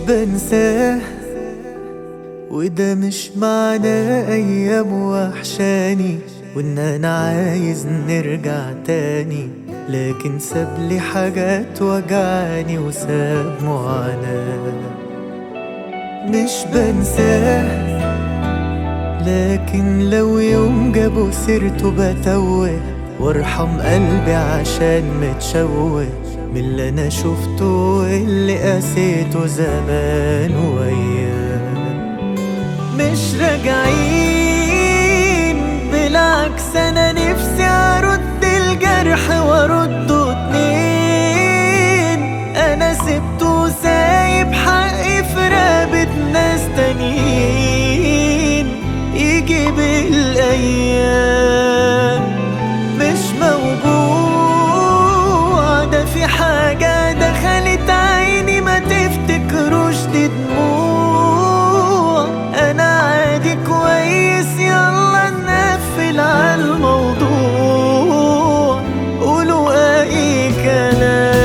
بنساه، وده مش معناه أيام وحشاني وإن أنا عايز نرجع تاني، لكن سابلي حاجات وجعاني وساب معاناة. مش بنساه، لكن لو يوم جابوا سيرته بتوه وارحم قلبي عشان متشوه من اللي انا شفته واللي قاسيته زمان وياه. مش راجعين، بالعكس انا نفسي ارد الجرح وارده اتنين. انا سبته سايب حقي في رقبة ناس تانيين، يجي بالايام مش موجوع. ده في حاجة دخلت عيني ما تفتكروش دي دموع. انا عادي كويس، يلا نقفل على الموضوع، قولوا اي كلام.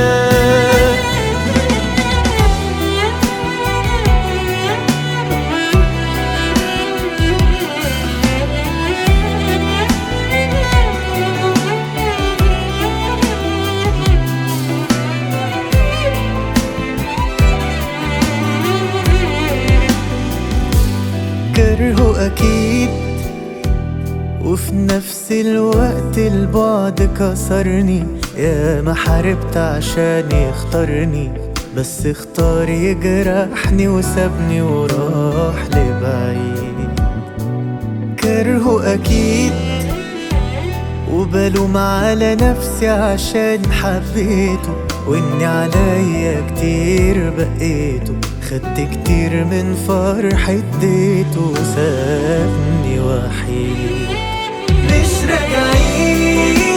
كرهه أكيد، وفي نفس الوقت البعد كسرني. يا ما حاربت عشان يختارني، بس اختار يجرحني وسابني وراح لبعيد. كرهه أكيد، وبلوم على نفسي عشان حبيته وإني عليا كتير بقيته. خدت كتير من فرح اديته وسابني وحيد. مش راجعين،